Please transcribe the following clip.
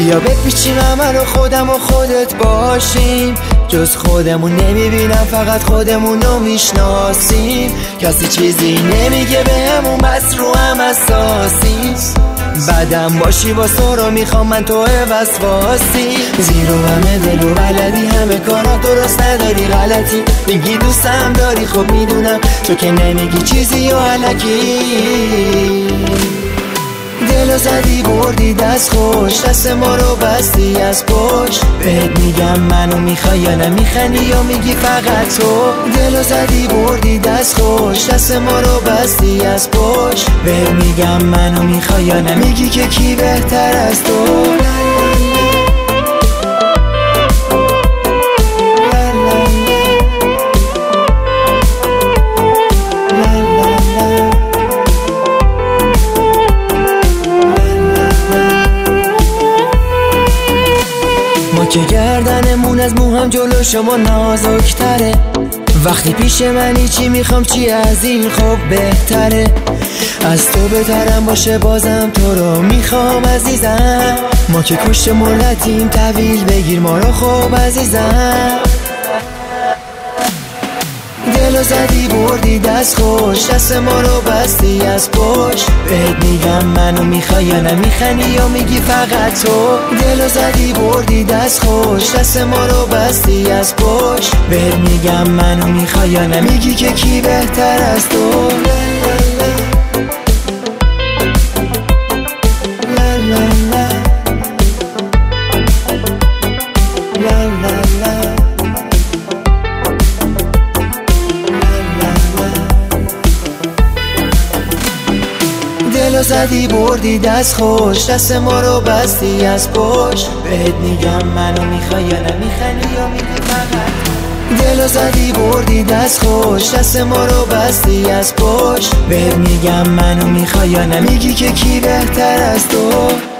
بیا بپیچیم همه رو خودم و خودت باشیم، جز خودمون نمیبینم فقط خودمونو میشناسیم. کسی چیزی نمیگه بهمون بس رو هم اساسی، بعدم باشی با سورا میخوام من تو وسواسی. زیرو همه دل و بلدی همه کارا درست نداری غلطی، میگی دوستم داری خب میدونم تو که نمیگی چیزی و علکی. دلو زدی بردی دست خوش، دست ما رو بستی از پشت. بهت میگم منو میخوای یا نمیخندی یا میگی فقط تو. دلو زدی بردی دست خوش، دست ما رو بستی از پشت. بهت میگم منو میخوای یا نمیگی که کی بهتر از تو. که گردنمون از موهم جلو شما نازکتره، وقتی پیش منی چی میخوام چی از این خب بهتره. از تو بهترم باشه بازم تو رو میخوام عزیزم، ما که کشت ملتیم طویل بگیر ما رو خوب عزیزم. دلو زدی بردی دست خوش، دست ما رو بستی از پشت. بهت میگم منو میخوای یا نمیخندی یا میگی فقط تو. دلو زدی بردی دست خوش، دست ما رو بستی از پشت. بهت میگم منو میخوای یا نمیگی که کی بهتر از تو. دلو زدی بردی دست خوش، دست ما رو بستی از پشت. بهت میگم منو میخوای یا نمیخندی یا میگی فقط. دلو زدی بردی دست خوش، دست ما رو بستی از پشت. بهت میگم منو میخوای یا نمیگی که کی بهتر از تو.